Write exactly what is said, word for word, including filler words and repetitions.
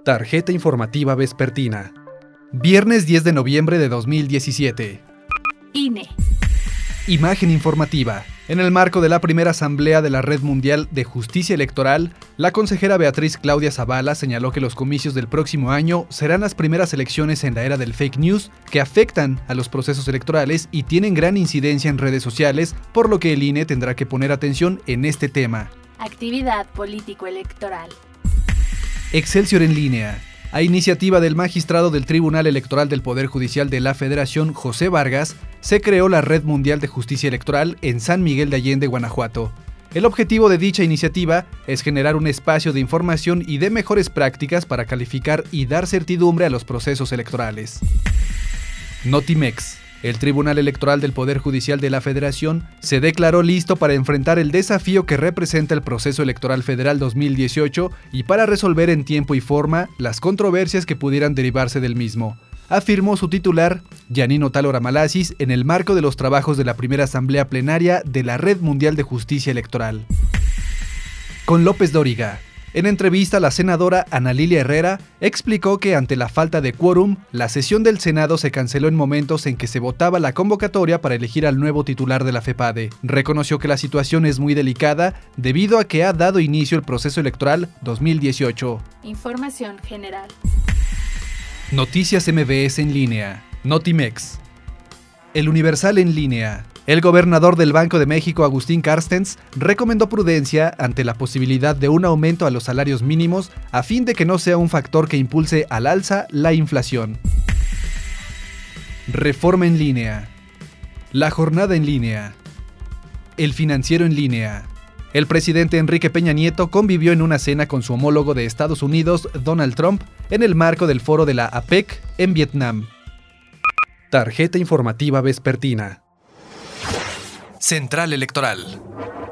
Tarjeta informativa vespertina. Viernes diez de noviembre de dos mil diecisiete. I N E. Imagen informativa. En el marco de la primera asamblea de la Red Mundial de Justicia Electoral, la consejera Beatriz Claudia Zavala señaló que los comicios del próximo año serán las primeras elecciones en la era del fake news que afectan a los procesos electorales y tienen gran incidencia en redes sociales, por lo que el I N E tendrá que poner atención en este tema. Actividad político-electoral. Excelsior en línea. A iniciativa del magistrado del Tribunal Electoral del Poder Judicial de la Federación, José Vargas, se creó la Red Mundial de Justicia Electoral en San Miguel de Allende, Guanajuato. El objetivo de dicha iniciativa es generar un espacio de información y de mejores prácticas para calificar y dar certidumbre a los procesos electorales. Notimex. El Tribunal Electoral del Poder Judicial de la Federación se declaró listo para enfrentar el desafío que representa el proceso electoral federal dos mil dieciocho y para resolver en tiempo y forma las controversias que pudieran derivarse del mismo, afirmó su titular, Yanino Talora Malasis, en el marco de los trabajos de la primera asamblea plenaria de la Red Mundial de Justicia Electoral. Con López Dóriga. En entrevista, la senadora Ana Lilia Herrera explicó que ante la falta de quórum, la sesión del Senado se canceló en momentos en que se votaba la convocatoria para elegir al nuevo titular de la FEPADE. Reconoció que la situación es muy delicada debido a que ha dado inicio el proceso electoral dos mil dieciocho. Información general. Noticias M B S en línea. Notimex. El Universal en línea. El gobernador del Banco de México, Agustín Carstens, recomendó prudencia ante la posibilidad de un aumento a los salarios mínimos a fin de que no sea un factor que impulse al alza la inflación. Reforma en línea. La jornada en línea. El Financiero en línea. El presidente Enrique Peña Nieto convivió en una cena con su homólogo de Estados Unidos, Donald Trump, en el marco del foro de la APEC en Vietnam. Tarjeta informativa vespertina. Central Electoral.